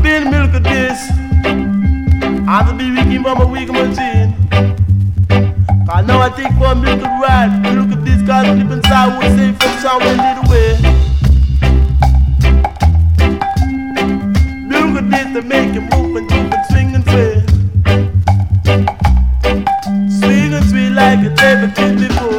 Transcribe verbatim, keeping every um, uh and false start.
been milk of this. I have to be weak from a weak machine. Cause now I take for milk of ride. Look at this guy sleep inside, will save from somewhere little way. Milk of this to make it move and jump and swing and sway. Swing and sway like a never did before.